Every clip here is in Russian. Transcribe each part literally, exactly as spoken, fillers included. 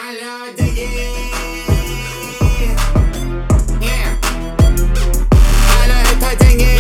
Алло, деньги. Yeah. Алло, это деньги.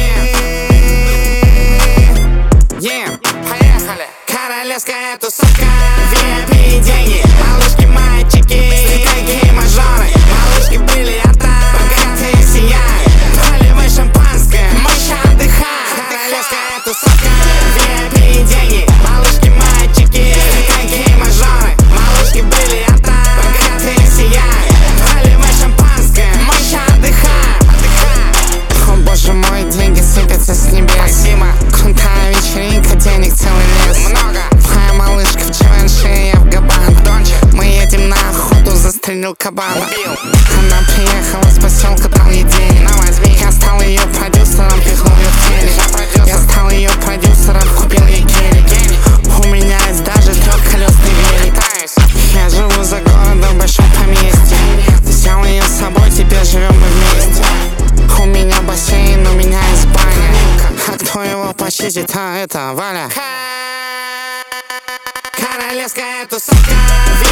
Yeah. Поехали. Королевская тусовка. ви ай пи деньги. Малышки, мальчики, стратеги, мажоры. Малышки в бриллиантах, богатые сияют. Наливай шампанское, мы ща отдыхаем. Королевская тусовка. ви ай пи деньги. Малышки, мальчики, стратеги, мажоры. Малышки в бриллиантах, богатые сияют. Наливай шампанское, мы ща отдыхаем. Отдыхаем. О боже мой, деньги сыпятся с небес. Спасибо. Крутая вечеринка, денег целый лес. Много. Твоя малышка в Живенши, я в Габан. Мы едем на охоту, застрелил кабана. Убил. Она приехала с поселка, дал ей денег. На, возьми. Я стал ее продюсером, пихнул ее в телек. Я стал ее продюсером, купил ей гелик. У меня есть даже трехколесный велик. Я живу за городом в большом поместье. Взял ее с собой, теперь живем мы вместе. У меня бассейн, у меня есть баня. А кто его почистит, а это Валя. Королевская тусовка.